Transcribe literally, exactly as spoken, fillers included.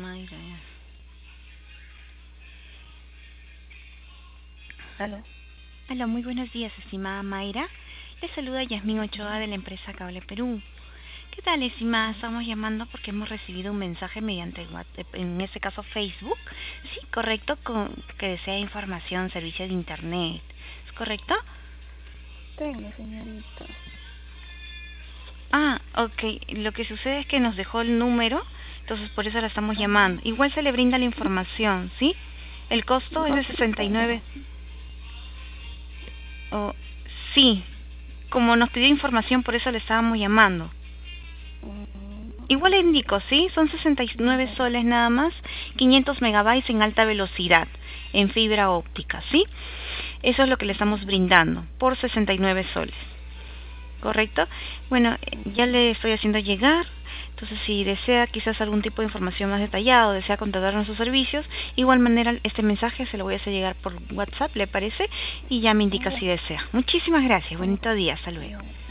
Mayra. ¿Aló? Hola, muy buenos días, estimada Mayra. Le saluda Yasmín Ochoa de la empresa Cable Perú. ¿Qué tal, estimada? Estamos llamando porque hemos recibido un mensaje mediante WhatsApp, en este caso Facebook. Sí, correcto, con que desea información, servicios de internet. ¿Es correcto? Tengo, señorita. Ah, ok. Lo que sucede es que nos dejó el número, entonces por eso la estamos Ah, llamando. Igual se le brinda la información, ¿sí? El costo es de ok, sesenta y nueve. Oh, sí, como nos pidió información, por eso le estábamos llamando. mm, Igual le indico, ¿sí? Son sesenta y nueve ya. soles nada más, quinientos megabytes en alta velocidad, en fibra óptica, ¿sí? Eso es lo que le estamos brindando, por sesenta y nueve soles, ¿correcto? Bueno, eh, ya le estoy haciendo llegar, entonces si desea quizás algún tipo de información más detallada o desea contratar nuestros servicios, igual manera este mensaje se lo voy a hacer llegar por WhatsApp, ¿le parece? Y ya me indica Ya, si desea. Muchísimas gracias, ya, bonito día, hasta luego. ya.